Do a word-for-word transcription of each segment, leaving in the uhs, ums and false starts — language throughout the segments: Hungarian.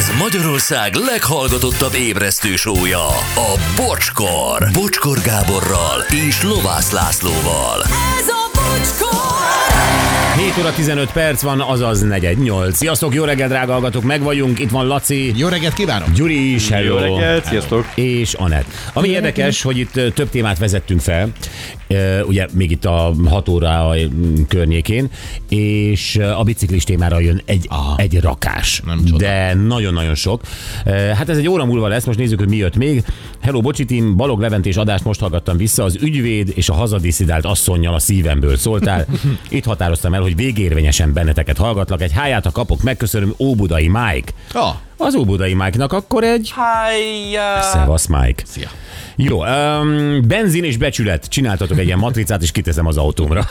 Ez Magyarország leghallgatottabb ébresztő sója, a Bocskor. Bocskor Gáborral és Lovász Lászlóval. Ez a Bocskor! hét óra tizenöt perc van, azaz negyed nyolc. Sziasztok, jó reggelt, drága hallgatók, meg vagyunk. Itt van Laci. Jó reggelt kívánok! Gyuri is, hello. Jó reggelt, sziasztok. És Anett. Ami érdekes, hogy itt több témát vezettünk fel, ugye még itt a hat óra környékén, és a biciklis témára jön egy, egy rakás. De nagyon-nagyon sok. Hát ez egy óra múlva lesz, most nézzük, hogy mi jött még. Hello, Bocsi team, Balog Leventés adást most hallgattam vissza, az ügyvéd és a hazadisszidált asszonnyal a szívemből szóltál. Itt határoztam el, hogy végérvényesen benneteket hallgatlak. Egy háját, ha kapok, megköszönöm, Óbudai Mike. Ah. Az Óbudai Mike-nak akkor egy... Hájjá! Szevasz, Mike. Szia. Jó, um, benzin és becsület. Csináltatok egy ilyen matricát, és kiteszem az autómra.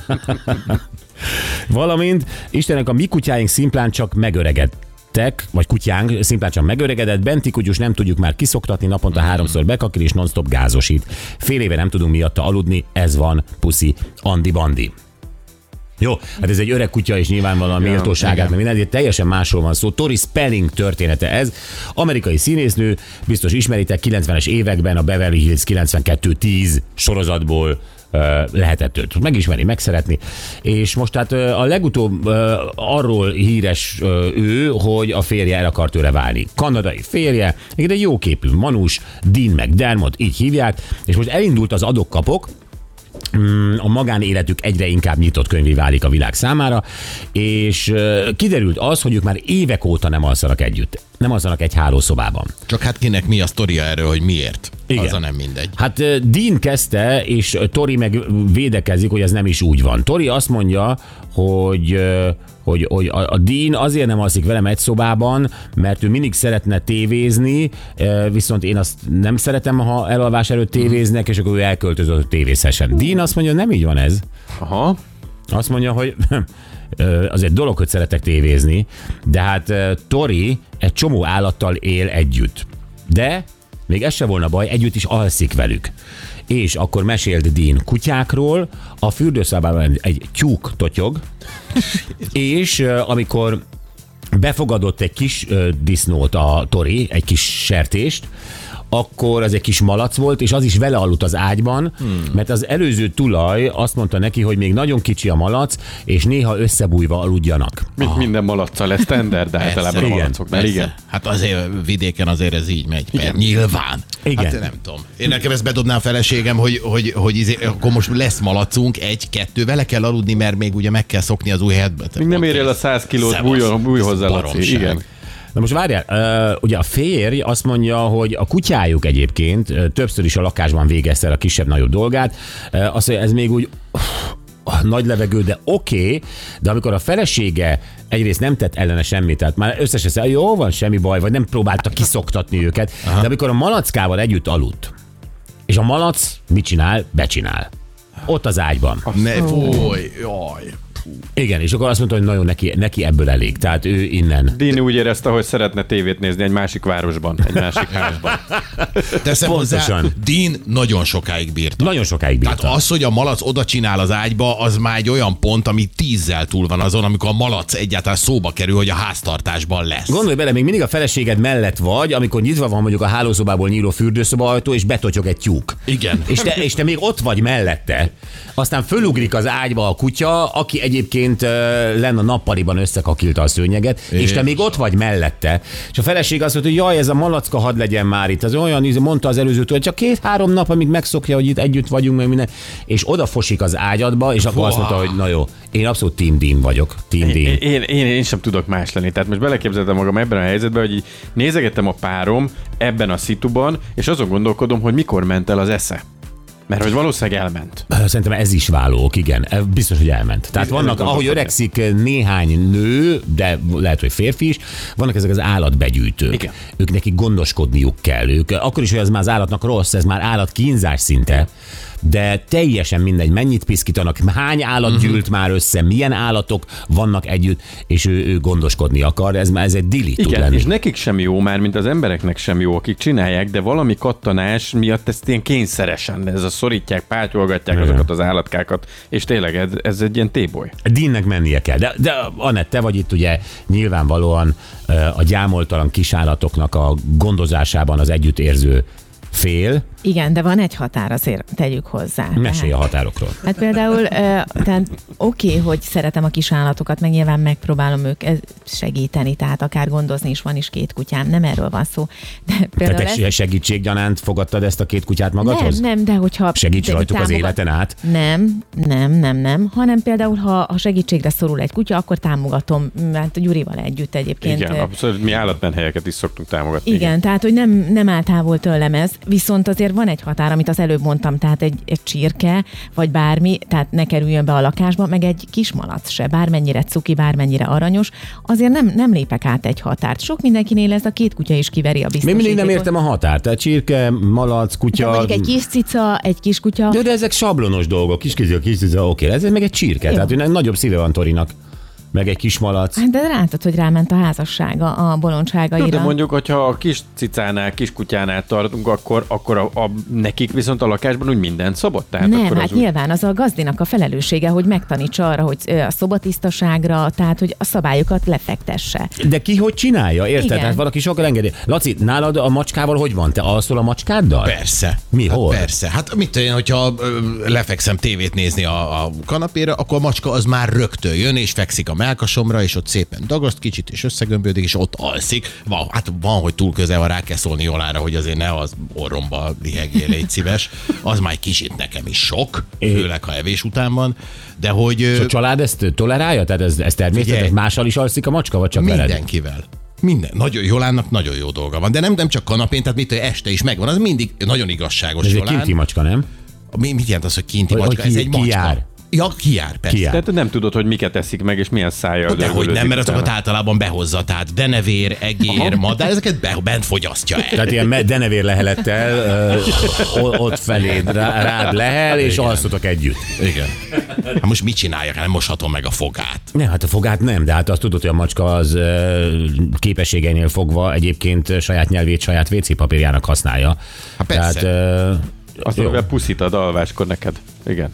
Valamint, Istennek, a mi kutyáink szimplán csak megöregedtek, vagy kutyánk szimplán csak megöregedett, benti kutyus nem tudjuk már kiszoktatni, naponta háromszor bekakil és non-stop gázosít. Fél éve nem tudunk miatta aludni, ez van, puszi, Andi Bandi. Jó, hát ez egy öreg kutya, és nyilvánvalóan a méltóságát, mert minden, teljesen másról van szó. Tori Spelling története ez. Amerikai színésznő, biztos ismeritek, kilencvenes években a Beverly Hills kilencvenkettő tíz sorozatból uh, lehetett őt megismerni, megszeretni. És most hát uh, a legutóbb uh, arról híres uh, ő, hogy a férje el akar tőle válni. Kanadai férje, egy jóképű manus, Dean McDermott, így hívják, és most elindult az adok-kapok, a magánéletük egyre inkább nyitott könyvé válik a világ számára, és kiderült az, hogy ők már évek óta nem alszanak együtt. Nem alszanak egy hálószobában. Csak hát kinek mi a sztoria erről, hogy miért? Igen. Az a nem mindegy. Hát Dean kezdte, és Tori meg védekezik, hogy ez nem is úgy van. Tori azt mondja, hogy... hogy, hogy a Dean azért nem alszik velem egy szobában, mert ő mindig szeretne tévézni, viszont én azt nem szeretem, ha elalvás előtt tévéznek, és akkor ő elköltözött, hogy tévézhessen. Dean azt mondja, nem így van ez. Aha. Azt mondja, hogy azért dolog, hogy szeretek tévézni, de hát Tori egy csomó állattal él együtt. De még ez se volna baj, együtt is alszik velük. És akkor mesélt Dean kutyákról, a fürdőszobában egy tyúk totyog, és uh, amikor befogadott egy kis uh, disznót a Tori, egy kis sertést, akkor az egy kis malac volt, és az is vele aludt az ágyban, hmm. mert az előző tulaj azt mondta neki, hogy még nagyon kicsi a malac, és néha összebújva aludjanak. Mint ah. minden malaccal, ez standard, de általában a malacoknál, igen. Hát azért vidéken azért ez így megy. Igen. Nyilván. Igen. Hát nem tudom. Én nekem ezt bedobnám feleségem, hogy, hogy, hogy izé, akkor most lesz malacunk, egy-kettő, vele kell aludni, mert még ugye meg kell szokni az új helyetbe. Még nem érjél a száz kilót, bújj hozzá, Laci. Igen. Na most várjál, uh, ugye a férj azt mondja, hogy a kutyájuk egyébként uh, többször is a lakásban végezte el a kisebb-nagyobb dolgát. Uh, azt mondja, ez még úgy uh, nagy levegő, de oké, okay, de amikor a felesége egyrészt nem tett ellene semmit, tehát már összesen jó van, semmi baj, vagy nem próbálta kiszoktatni őket, aha. De amikor a malackával együtt aludt, és a malac mit csinál? Becsinál. Ott az ágyban. Ne fúj, jaj. Igen, és akkor azt mondta, hogy nagyon neki, neki ebből elég, tehát ő innen. Dini úgy érezte, hogy szeretne tévét nézni egy másik városban, egy másik házban. Teszem hozzá, Dean nagyon sokáig bírta. Nagyon sokáig bírta. Tehát az, hogy a malac oda csinál az ágyba, az már egy olyan pont, ami tízzel túl van azon, amikor a malac egyáltalán szóba kerül, hogy a háztartásban lesz. Gondolj bele, még mindig a feleséged mellett vagy, amikor nyitva van mondjuk a hálószobából nyíló fürdőszoba ajtó, és betotyog egy tyúk. Igen. És te, és te még ott vagy mellette. Aztán fölugrik az ágyba a kutya, aki egyébként uh, lenne a nappaliban összekakilta a szőnyeget, és, és te még ott vagy mellette. És a feleség azt mondta, hogy jaj, ez a malacka hadd legyen már itt. Az olyan, mondta az előző hogy csak két-három nap, amíg megszokja, hogy itt együtt vagyunk, meg minden. És odafosik az ágyadba, és akkor azt mondta, hogy na jó, én abszolút Team Dean vagyok. Team Dean. Én, én, én, én sem tudok más lenni. Tehát most beleképzeltem magam ebben a helyzetben, hogy így nézegettem a párom ebben a szituban, és azon gondolkodom, hogy mikor ment el az esze. Mert hogy valószínűleg elment. Szerintem ez is válók, igen. Biztos, hogy elment. Tehát vannak, ahogy öregszik néhány nő, de lehet, hogy férfi is, vannak ezek az állatbegyűjtők. Igen. Ők nekik gondoskodniuk kell. Ők, akkor is, hogy ez már az állatnak rossz, ez már állatkínzás szinte. de teljesen mindegy, mennyit piszkítanak, hány állat uh-huh. gyűlt már össze, milyen állatok vannak együtt, és ő, ő gondoskodni akar, ez, ez egy dili tud Igen, lenni. és nekik sem jó már, mint az embereknek sem jó, akik csinálják, de valami kattanás miatt ezt ilyen kényszeresen, ez a szorítják, pátyolgatják Igen. azokat az állatkákat, és tényleg ez, ez egy ilyen téboly. Dinnek mennie kell. De, de Anett, te vagy itt ugye nyilvánvalóan a gyámoltalan kisállatoknak a gondozásában az együttérző fél. Igen, de van egy határ, azért tegyük hozzá. Mesélj a határokról. Hát például, uh, tehát oké, okay, hogy szeretem a kis állatokat, meg nyilván megpróbálom őket segíteni, tehát akár gondozni is, van is két kutyám, nem erről van szó. De például te ez... segítséggyanánt fogadtad ezt a két kutyát magadhoz? Nem, nem, de hogyha... Segíts de, rajtuk támogat... az életen át? Nem, nem, nem, nem, hanem például, ha, ha segítségre szorul egy kutya, akkor támogatom, mert Gyurival együtt egyébként. Igen, abszolút, mi állatmenhelyeket is szoktunk támogatni. Igen, igen, tehát, hogy nem, nem áll távol tőlem ez, viszont azért van egy határ, amit az előbb mondtam, tehát egy, egy csirke, vagy bármi, tehát ne kerüljön be a lakásba, meg egy kismalac se, bármennyire cuki, bármennyire aranyos, azért nem, nem lépek át egy határt. Sok mindenkinél ez a két kutya is kiveri a biztosítékot. Még mindig nem értem a határt, tehát csirke, malac, kutya... De mondjuk egy kis cica, egy kis kutya... De, de ezek sablonos dolgok, kis cica, kis cica, oké, ez meg egy csirke, jó. Tehát hogy nagyobb szíve van Torinak. Meg egy kis malac. Hát de látod, hogy ráment a házassága a bolondságaira. De mondjuk, hogyha a kis cicánál, kis kutyánál tartunk, akkor, akkor a, a, nekik viszont a lakásban úgy mindent szabott? Tehát nem, akkor hát az úgy... nyilván az a gazdinak a felelőssége, hogy megtanítsa arra, hogy a szobatisztaságra, tehát hogy a szabályokat lefektesse. De ki hogy csinálja, érted? Igen. Tehát valaki sokkal engedi. Laci, nálad a macskával hogy van? Te alszol a macskáddal? Persze. Mi, hát hol? Persze. Hát mit tudom én, hogyha ö, lefekszem tévét nézni a, a kanapéra, akkor a macska az már rögtön jön, és fekszik a mellkasomra, és ott szépen dagaszt kicsit, és összegömbödik, és ott alszik. Van, hát van, hogy túl közel van, rá kell szólni Jolára, hogy azért ne az orromba lihegjél, légy szíves. Az már egy kicsit nekem is sok, főleg ha evés után van. De hogy... És a család ezt tolerálja? Tehát ez, ez természetes? Mással is alszik a macska, vagy csak veled? Mindenkivel. Minden. Nagyon, Jolánnak nagyon jó dolga van. De nem, nem csak kanapén, tehát mit, este is megvan. Az mindig nagyon igazságos. Ez egy Jolán. kinti macska, nem? Mi, mit jelent az, hogy kinti Hogy- macska? hogy ki- Ez egy ki macska. jár. Ja, kijár, persze. Kijár. Tehát nem tudod, hogy miket eszik meg, és milyen szájjal De hogy dörgölődik nem, mert utána. azokat általában behozza, tehát denevér, egér, madár, ezeket be, bent fogyasztja el. Tehát ilyen me- denevér lehelettel ö, o- ott feléd rá, rád lehel, és Igen. alszotok együtt. Igen. Hát most mit csináljak? Nem moshatom meg a fogát. Nem, hát a fogát nem, de hát azt tudod, hogy a macska az ö, képességeinél fogva egyébként saját nyelvét saját vé cé papírjának használja. Hát persze. Tehát, ö, Azt jó. mondja, puszit ad alváskor neked. Igen.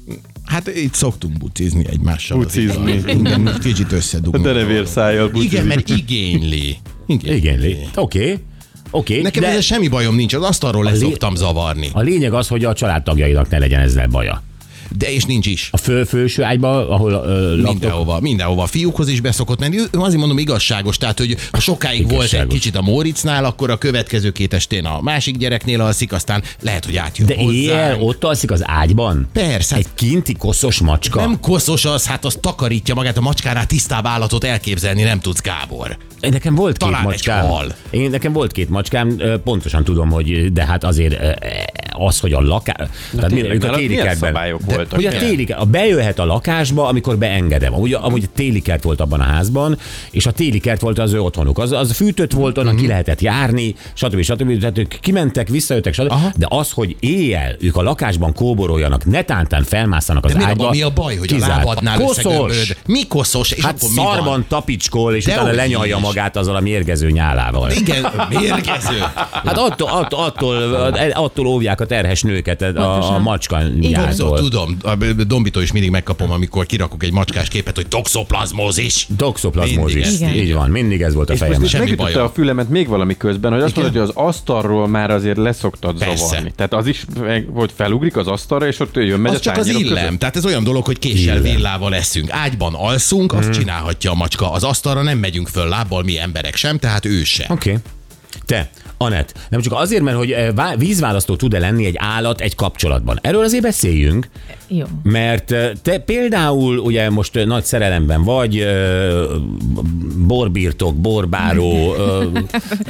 Hát itt szoktunk bucizni egymással. az Bucizni. igaz. Igen, kicsit A összedugunk. denevér szájjal bucizik. Igen, mert igényli. Igényli. Igényli. Oké. Okay. Oké. Nekem de ezzel semmi bajom nincs, az asztalról le lé- szoktam zavarni. a lényeg az, hogy a családtagjainak ne legyen ezzel baja. De és nincs is. A fő, főső ágyba, ahol ö, laktok, Mindenhova, mindenhova. A fiúkhoz is beszokott menni. Ő, azért mondom igazságos, tehát hogy ha sokáig volt egy Igazságos. kicsit a Móricnál, akkor a következő két estén a másik gyereknél alszik, aztán lehet, hogy átjön de hozzánk. éjjel ott alszik az ágyban? Persze. Egy kinti koszos macska? Nem koszos az, hát az takarítja magát, a macskánál tisztább állatot elképzelni nem tudsz, Gábor. Nekem volt két Talán egy macskám. hal. Én nekem volt két macskám, ö, pontosan tudom, hogy de hát azért ö, az, hogy a lakás... Tehát tényleg, mind, a nálad téli milyen kertben... szabályok voltak? Hogy a téli kert, a bejöhet a lakásba, amikor beengedem. Amúgy, amúgy a téli kert volt abban a házban, és a téli kert volt az ő otthonuk. Az, az fűtött volt, onnan ki lehetett járni, stb. stb. Tehát ők kimentek, visszajöttek, stb. Aha. De az, hogy éjjel ők a lakásban kóboroljanak, netántán felmásszanak az De mi a, ágyba... mi a baj, hogy kizárt. a lábadnál Koszos! összegömbölöd? Mi koszos? És Hát akkor mi van? szarban tapicskol, és De utána hogy lenyalja is. magát azzal a mérgező nyálával. Igen, mérgező. Hát attól, attól, attól, attól óvják a terhes nőket a, a Pontosan. macska Tudom, nyáltól. tudom, a Dombitól is mindig megkapom, amikor kirakok egy macskás képet, hogy toxoplazmózis. Toxoplazmózis. Mindig ezt Így írja. van, mindig ez volt a És most fejem. is Semmi megütötte bajom. a fülemet még valami közben, hogy azt Igen? mondod, hogy az asztalról már azért leszoktad Persze. zavarni. Tehát az is, hogy felugrik az asztalra, és ott jön, megy Az a csak az tányérok illem. között. Tehát ez olyan dolog, hogy késsel, Illem. villával eszünk. Ágyban alszunk, azt csinálhatja a macska. Az asztalra nem megyünk föl lábbal, mi emberek sem, tehát ő se. Oké. Okay. Te, Anett, nem csak azért, mert hogy eh, vá- vízválasztó tud-e lenni egy állat egy kapcsolatban. Erről azért beszéljünk, Jó. mert eh, te például ugye most eh, nagy szerelemben vagy, eh, borbirtok, borbáró, eh,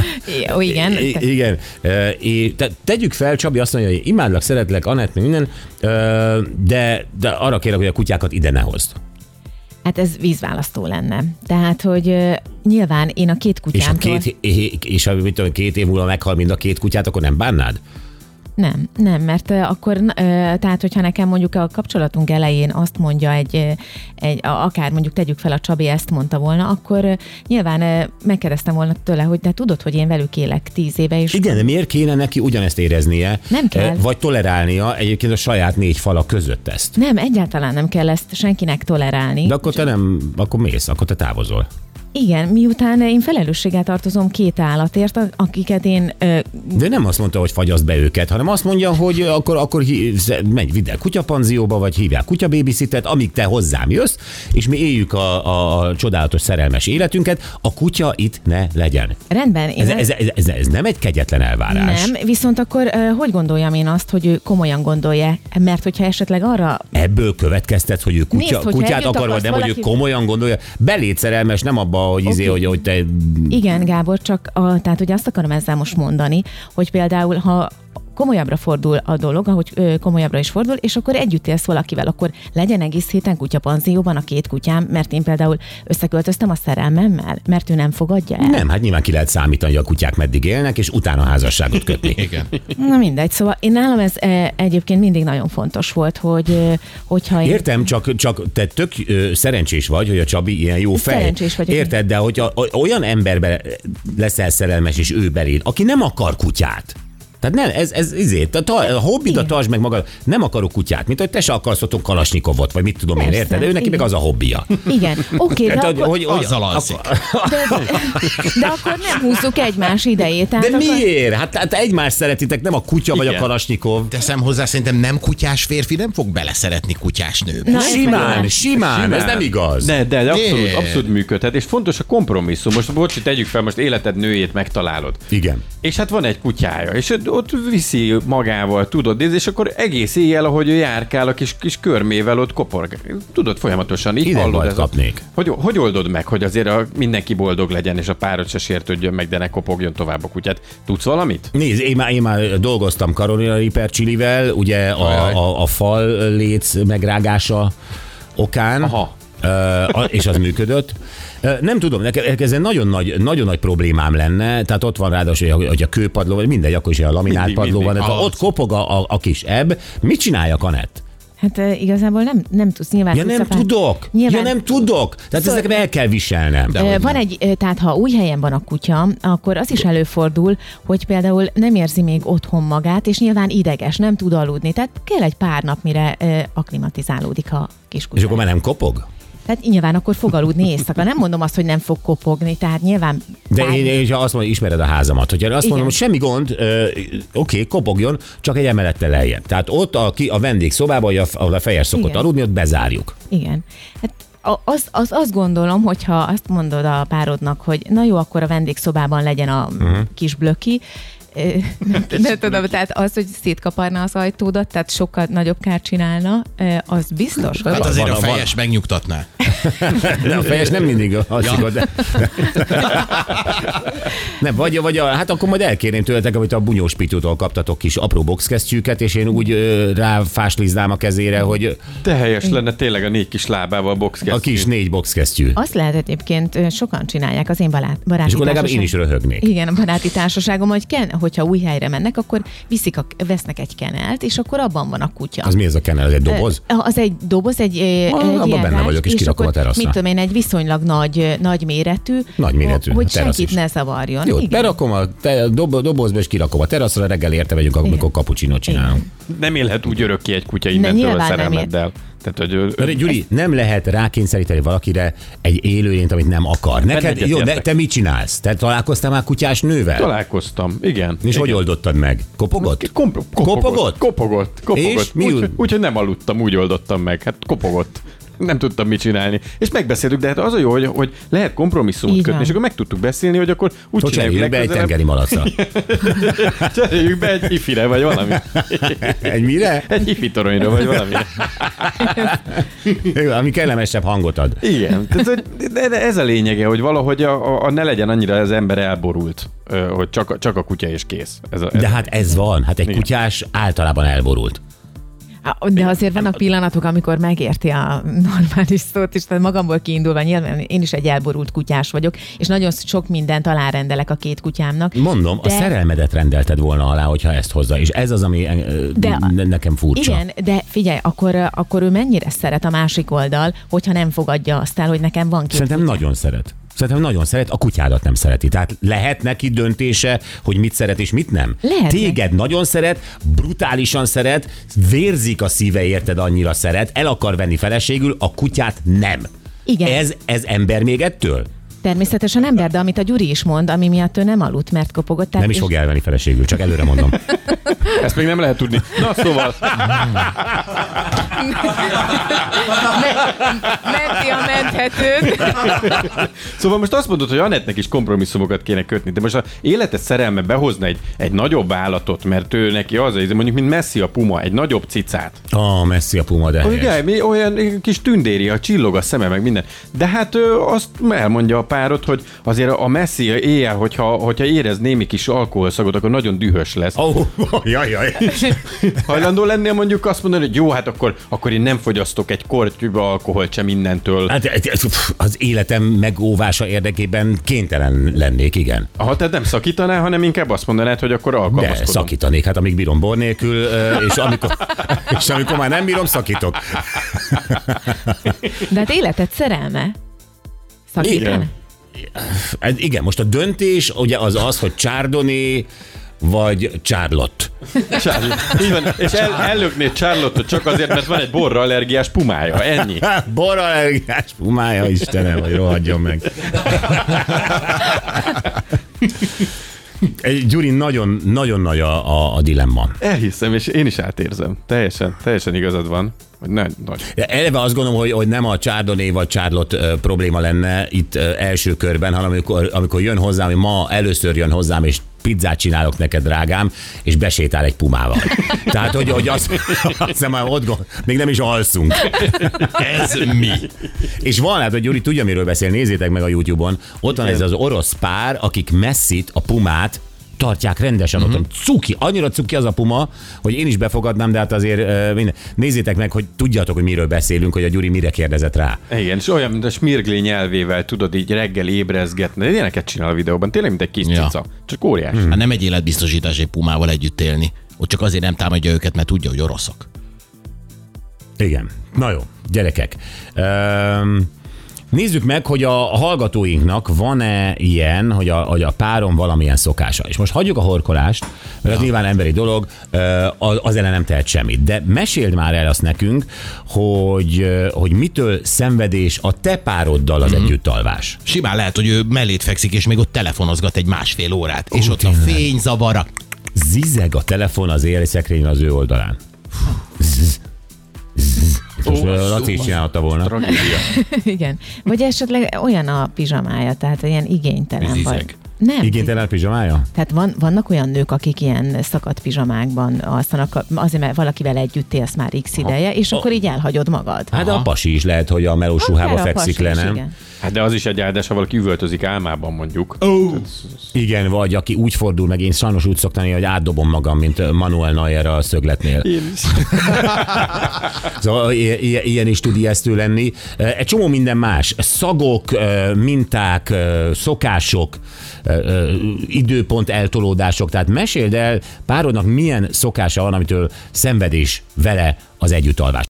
Jó, igen. I- igen. E, é, te, tegyük fel, Csabi azt mondja, hogy imádlak, szeretlek, Anett, meg minden, e, de, de arra kérlek, hogy a kutyákat ide ne hozd. Hát ez vízválasztó lenne. Tehát, hogy uh, nyilván én a két És ha kutyámtól... két, és ha mit tudom, két év múlva meghal mind a két kutyát, akkor nem bánnád? Nem, nem, mert uh, akkor, uh, tehát hogyha nekem mondjuk a kapcsolatunk elején azt mondja egy, egy akár mondjuk tegyük fel a Csabi ezt mondta volna, akkor uh, nyilván uh, megkérdeztem volna tőle, hogy de tudod, hogy én velük élek tíz éve, és... Igen, de miért kéne neki ugyanezt éreznie? Nem kell. Vagy tolerálnia egyébként a saját négy fala között ezt? Nem, egyáltalán nem kell ezt senkinek tolerálni. De akkor te nem, akkor mész, akkor te távozol. Igen, miután én felelősséggel tartozom két állatért, akiket én... Ö... De nem azt mondta, hogy fagyaszd be őket, hanem azt mondja, hogy akkor, akkor menj, vidd el kutyapanzióba, vagy hívják kutyababysittet, amíg te hozzám jössz, és mi éljük a, a, a csodálatos szerelmes életünket, a kutya itt ne legyen. Rendben. Én ez, ez, ez, ez, ez nem egy kegyetlen elvárás. Nem, viszont akkor hogy gondoljam én azt, hogy ő komolyan gondolja? Mert hogyha esetleg arra... Ebből következtet, hogy ő kutya, Nézd, kutyát akar, vagy nem, valaki... hogy ő komolyan gondolja. Beléd szerelmes, nem abba, hogy, okay. izé, hogy, hogy te... Igen, Gábor, csak a, tehát ugye azt akarom ezzel most mondani, hogy például, ha komolyabbra fordul a dolog, ahogy ö, komolyabbra is fordul, és akkor együtt élsz valakivel, akkor legyen egész héten kutyapanzióban a két kutyám, mert én például összeköltöztem a szerelmemmel, mert ő nem fogadja el. Nem, hát nyilván ki lehet számítani, hogy a kutyák meddig élnek, és utána házasságot kötni. Igen. Na mindegy, szóval én nálam ez e, egyébként mindig nagyon fontos volt, hogy e, hogyha én... Értem, csak, csak te tök ö, szerencsés vagy, hogy a Csabi ilyen jó fej. Szerencsés vagyok. Érted, de hogyha olyan emberbe leszel szerelmes, és ő beléd, aki nem akar kutyát. Tehát nem, ez, ez izét, a, a hobbidat tartsd meg magad, nem akarok kutyát, mint hogy te se akarsz otthon kalasnyikovot, vagy mit tudom Persze, én, érted? De ő neki meg az a hobbija. Igen, oké, okay, de akkor... Hogy, hogy, azzal alszik. De, de akkor nem húzzuk egymás idejét. De akkor... miért? Hát, hát egymást szeretitek, nem a kutya Igen. vagy a kalasnyikov. Teszem hozzá, szerintem nem kutyás férfi nem fog beleszeretni kutyás nőbe. Na, simán, simán, simán, ez nem igaz. De, de, de abszolút, abszolút működhet, és fontos a kompromisszum. Most bocsi, tegyük fel, most életed nőjét megtalálod. Igen. És hát van egy kutyája, és ott viszi magával, tudod, és akkor egész éjjel, ahogy ő járkál a kis, kis körmével, ott koporg. Tudod, folyamatosan így Ide hallod. Ez kapnék. A, hogy, hogy oldod meg, hogy azért a, mindenki boldog legyen, és a párod se sértődjön meg, de ne kopogjon tovább a kutyát. Tudsz valamit? Nézd, én már, én már dolgoztam Carolina Reaper Chilivel, ugye a, a, a fal léc megrágása okán. Aha. Uh, és az működött. Uh, nem tudom, nekem ez egy nagyon nagy, nagyon nagy problémám lenne, tehát ott van ráadásul, hogy a, hogy a kőpadló, vagy mindegy, akkor is a laminált mindig, padló mindig. van, ott kopog a, a, a kis ebb, mit csinálja Kanett? Hát uh, igazából nem, nem tudsz nyilván. Ja nem tudok, nyilván... ja nem tudok, tehát szóval... ezeket el kell viselnem. Uh, van egy, uh, tehát ha új helyen van a kutya, akkor az is előfordul, hogy például nem érzi még otthon magát, és nyilván ideges, nem tud aludni, tehát kell egy pár nap, mire uh, akklimatizálódik a kis kutya. És akkor már nem kopog? Tehát nyilván akkor fog aludni éjszaka. Nem mondom azt, hogy nem fog kopogni, tehát nyilván... De én, én azt mondom, hogy ismered a házamat. Hogyha azt Igen. mondom, hogy semmi gond, ö, oké, okay, kopogjon, csak egy emelettel lejjebb. Tehát ott a, a vendégszobában, ahol a fejes szokott Igen. aludni, ott bezárjuk. Igen. Hát az, az, azt gondolom, hogyha azt mondod a párodnak, hogy na jó, akkor a vendégszobában legyen a uh-huh. kis blöki, nem, nem tudom, tehát az, hogy szétkaparna az ajtódat, tehát sokkal nagyobb kárt csinálna, az biztos. Hát azért a fejes megnyugtatná. De a fejes nem mindig alszik, ja. de... Nem, vagy, vagy a, hát akkor majd elkérném tőletek, amit a Bunyós Pityútól kaptatok kis apró boxkesztyűket, és én úgy ö, ráfásliznám a kezére, hogy... De helyes lenne tényleg a négy kis lábával boxkesztyű. A kis négy boxkesztyű. Azt lehet egyébként, sokan csinálják az én barát, baráti És akkor legalább én is röhögnék. Igen, a baráti társaságom, hogy ken, hogyha új helyre mennek, akkor viszik a, vesznek egy kenelt, és akkor abban van a kutya. Az mi ez a kenel? Az egy doboz? Az egy doboz, egy, ah, egy abban benne vagyok, és, és kirakom a teraszra. Mit tudom én, egy viszonylag nagy, nagy méretű, nagy méretű hogy senkit is. ne zavarjon. Jó, berakom a te, dob, dobozba, és kirakom a teraszra, reggel érte vagyunk, amikor kapucsinót csinálunk. Nem élhet úgy örökké egy kutya innentől a szerelmeddel. Tehát, hogy, ö... Gyuri, nem lehet rákényszeríteni valakire egy élőlényt, amit nem akar. Neked, jó, de te mit csinálsz? Te találkoztál már kutyás nővel? Találkoztam, igen. És igen. hogy oldottad meg? Kopogott? Kom- kopogott? Kopogott? Kopogott. kopogott. És mi? Úgyhogy úgy, nem aludtam, úgy oldottam meg. Hát kopogott. Nem tudtam mit csinálni. És megbeszéltük, de hát az a jó, hogy, hogy lehet kompromisszumot Igen. kötni, és akkor meg tudtuk beszélni, hogy akkor úgy hogy csináljuk be egy tengeri malacra. Cseréljük be egy ifire, vagy valami. Egy mire? Egy ifi toronyra, vagy valami. Ami kellemesebb hangot ad. Igen. Tehát, de, de ez a lényege, hogy valahogy a, a, a ne legyen annyira az ember elborult, hogy csak, csak a kutya és kész. Ez a, ez de hát ez van. Hát egy Igen. kutyás általában elborult. De azért vannak pillanatok, amikor megérti a normális szót, és tehát magamból kiindulva nyilván én is egy elborult kutyás vagyok, és nagyon sok mindent alárendelek a két kutyámnak. Mondom, de... a szerelmedet rendelted volna alá, hogyha ezt hozza, és ez az, ami de, nekem furcsa. Igen, de figyelj, akkor, akkor ő mennyire szeret a másik oldal, hogyha nem fogadja azt el, hogy nekem van két Szerintem kutyám. nagyon szeret. Szerintem nagyon szeret, a kutyádat nem szereti. Tehát lehet neki döntése, hogy mit szeret és mit nem? Lehet. Téged nagyon szeret, brutálisan szeret, vérzik a szíve érted, annyira szeret, el akar venni feleségül, a kutyát nem. Igen. Ez, ez ember még ettől? Természetesen ember, de amit a Gyuri is mond, ami miatt ő nem aludt, mert kopogott. Nem is és... fog elvenni feleségül, csak előre mondom. Ezt még nem lehet tudni. Na szóval... Menti a menthetőt. Szóval most azt mondod, hogy Anettnek is kompromisszumokat kéne kötni, de most az életed szerelme behozna egy, egy nagyobb állatot, mert ő neki az, mondjuk, mint Messi a puma, egy nagyobb cicát. Ah, Messi a puma, de Ugye, mi olyan kis tündéri, a csillog a szeme, meg minden. De hát ő azt elmondja a párod, hogy azért a Messi éjjel, hogyha, hogyha érez némi kis alkoholszagot, akkor nagyon dühös lesz. Oh, jaj, jaj. Hajlandó lennél mondjuk azt mondani, hogy jó, hát akkor, akkor én nem fogyasztok egy kortyűbe alkoholt sem mindentől. Hát az életem megóvása érdekében kénytelen lennék, igen. Aha, tehát nem szakítanál, hanem inkább azt mondanád, hogy akkor De alkalmazkodom. szakítanék, hát amíg bírom bor nélkül, és amikor, és amikor már nem bírom, szakítok. De hát életed szerelme. Szakítani. Hát igen, most a döntés ugye az az, hogy Chardonnay vagy Charlotte. Charlotte. Így van, és el, ellöknéd Charlotte-ot csak azért, mert van egy borra allergiás pumája, ennyi. Borallergiás pumája, Istenem, hogy rohadjon meg. Egy Gyuri, nagyon, nagyon nagy a, a, a dilemma. Elhiszem, és én is átérzem. Teljesen, teljesen igazad van. Hogy ne, nagy. Eleve azt gondolom, hogy, hogy nem a Chardonnay vagy Charlotte uh, probléma lenne itt uh, első körben, hanem amikor, amikor jön hozzám, hogy ma először jön hozzám, és pizzát csinálok neked, drágám, és besétál egy pumával. Tehát, hogy, hogy azt, azt hiszem, már ott gond, még nem is alszunk. Ez mi? És van, hát, hogy Gyuri tudja, miről beszél, nézzétek meg a YouTube-on. Ott van ez az orosz pár, akik Messit, a pumát tartják rendesen uh-huh. ott. Cuki, annyira cuki az a puma, hogy én is befogadnám, de hát azért uh, minden. Nézzétek meg, hogy tudjátok, hogy miről beszélünk, hogy a Gyuri mire kérdezett rá. Igen, és olyan, mint a smirgli nyelvével tudod így reggel ébrezgetni. Ilyeneket csinál a videóban, tényleg, mint egy kis Ja. cica. Csak óriás. Hmm. Hát nem egy életbiztosítás egy pumával együtt élni. Ott csak azért nem támadja őket, mert tudja, hogy oroszok. Igen. Na jó, gyerekek. Um, Nézzük meg, hogy a hallgatóinknak van-e ilyen, hogy a, hogy a páron valamilyen szokása. És most hagyjuk a horkolást, mert az nyilván emberi dolog, az ellen nem tehet semmit. De meséld már el azt nekünk, hogy, hogy mitől szenvedés a te pároddal az mm-hmm. együttalvás. Simán lehet, hogy ő mellét fekszik, és még ott telefonozgat egy másfél órát. És Ó, ott a fényzavara. Zizeg a telefon az élszekrény az ő oldalán. Zzz. Zzz. Most Ó, Laci is csinálhatta volna. Tragédia. Igen. Vagy esetleg olyan a pizsamája, tehát ilyen igénytelen Zizeg. vagy. Nem. Igénytelen pizsamája? Tehát van, vannak olyan nők, akik ilyen szakadt pizsamákban alszanak, azért mert valakivel együtt élsz már x ideje, és akkor így elhagyod magad. Hát de a pasi is lehet, hogy a melós ruhába Akár a fekszik pasi le, is, nem? igen. Hát de az is egy áldás, ha valaki üvöltözik álmában mondjuk. Oh. Igen, vagy aki úgy fordul meg, én sajnos úgy szoktam, hogy átdobom magam, mint Manuel Neuer a szögletnél. Én is. Szóval i- ilyen is tud ijesztő lenni. Egy csomó minden más. Szagok, minták, szokások, időpont eltolódások. Tehát meséld el párodnak milyen szokása van, amitől szenvedés vele az együttalvás.